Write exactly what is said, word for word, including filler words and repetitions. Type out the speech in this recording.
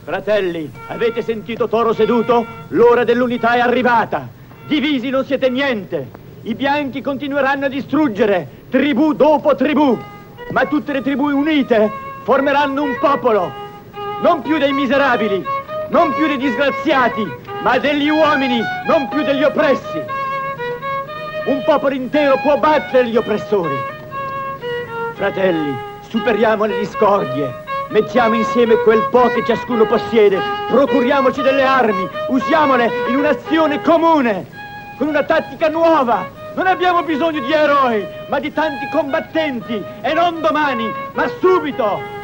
Fratelli, avete sentito Toro seduto? L'ora dell'unità è arrivata. Divisi non siete niente. I bianchi continueranno a distruggere, tribù dopo tribù. Ma tutte le tribù unite formeranno un popolo. Non più dei miserabili, non più dei disgraziati, ma degli uomini, non più degli oppressi. Un popolo intero può battere gli oppressori. Fratelli, superiamo le discordie. Mettiamo insieme quel po' che ciascuno possiede, procuriamoci delle armi, usiamole in un'azione comune, con una tattica nuova. Non abbiamo bisogno di eroi, ma di tanti combattenti, e non domani, ma subito.